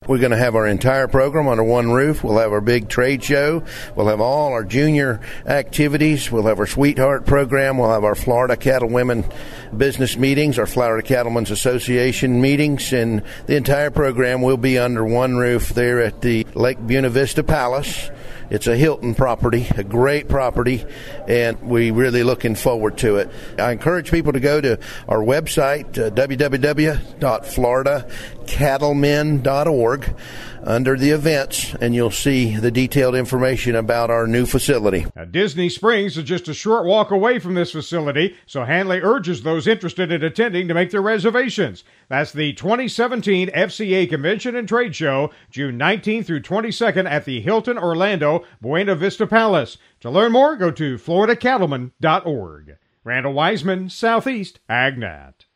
We're going to have our entire program under one roof. We'll have our big trade show. We'll have all our junior activities. We'll have our Sweetheart program. We'll have our Florida Cattlewomen business meetings, our Florida Cattlemen's Association meetings, and the entire program will be under one roof there at the Lake Buena Vista Palace. It's a Hilton property, a great property, and we're really looking forward to it. I encourage people to go to our website, www.floridacattlemen.org, under the events, and you'll see the detailed information about our new facility. Now, Disney Springs is just a short walk away from this facility, so Hanley urges those interested in attending to make their reservations. That's the 2017 FCA Convention and Trade Show, June 19th through 22nd at the Hilton Orlando Buena Vista Palace. To learn more, go to floridacattlemen.org. Randall Wiseman, Southeast AgNet.